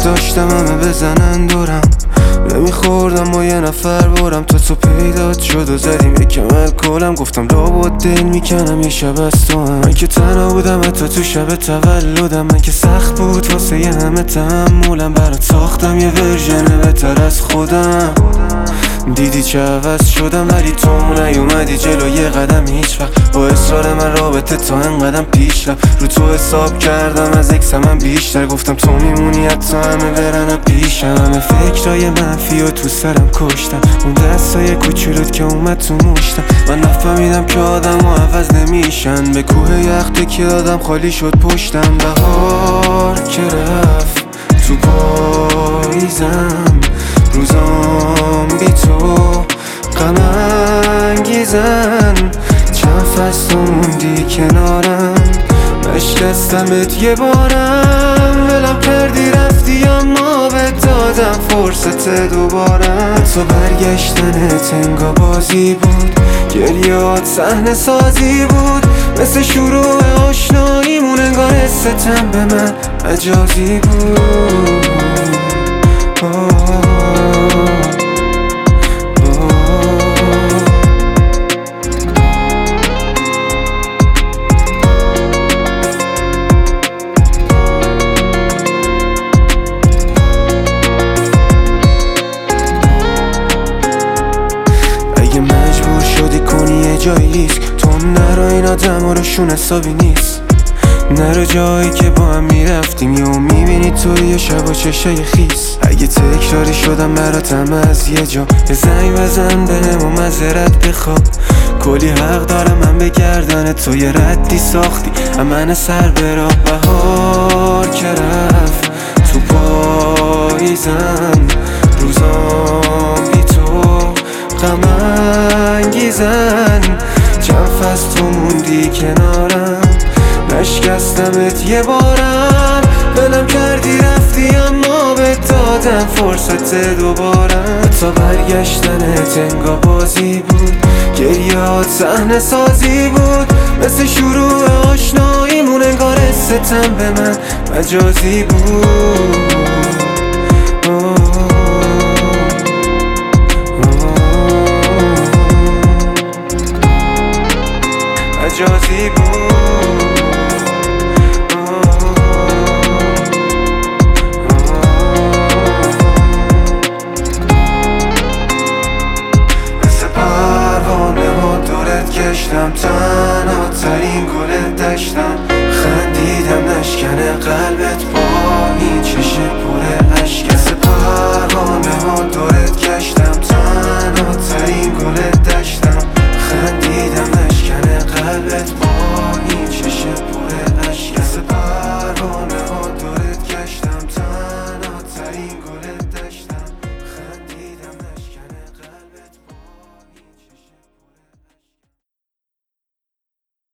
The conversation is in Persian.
داشتم همه بزنن دورم، نمیخوردم و یه نفر برم تا تو پیدات شد و زدیم یکم الکلم. گفتم لابد دل میکنم یه شب از تو هم. من که تنها بودم حتی تو شب تولدم، من که سخت بود واسه یه همه تحملم. برات ساختم یه ورژن بهتر از خودم، دیدی چه عوض شدم ولی تو نیومدی جلو یه قدم. هیچ وقت با اصرار من رابطه تا انقدم پیش رفت، رو تو حساب کردم از اکس من بیشتر. گفتم تو میمونی حتی همه برن پیشم، همه فکرای منفی و تو سرم کشتم. اون دستای کوچولوت که اومد تو مشتم، من نفهمیدم که آدم و عوض نمیشن. به کوه یخ تکیه دادم خالی شد پشتم. بهار که رفت تو پاییزم، روزام بی تو غم انگیزن. چند فصل موندی کنارم، نشکستمت یه بارم. ولم کردی رفتی اما بهت دادم فرصت دوباره. تو برگشتنت انگار بازی بود، گریات صحنه سازی بود. مثل شروع آشناییمون انگار ستم به من مجازی بود. اگه مجبور شدی کنی یه جایی لیست، تو نرو این آدم روشون حسابی نیست. نرو جایی که با هم میرفتیم یهو میبینی توی یه شب و چشای خیس. اگه تکراری شدم براتم از یه جا، یه زنگ بزن بهم و معذرت بخواب. کلی حق دارم من به گردن تو، یه ردی ساختی من سر برا. بهار که رفت تو پاییزم، روزام بی تو غم انگیزن. چند فصل تو موندی کنارم، نشکستمت یه بارم. ولم کردی رفتی اما بهت دادم فرصت دوباره. تا برگشتنت انگار بازی بود، گریات صحنه سازی بود. مثل شروع آشناییمون انگار ستم به من مجازی بود. مجازی بود. مثل پروانه ها دورت گشتم، تنها ترین گل دشتم. خندیدم نشکنه قلبت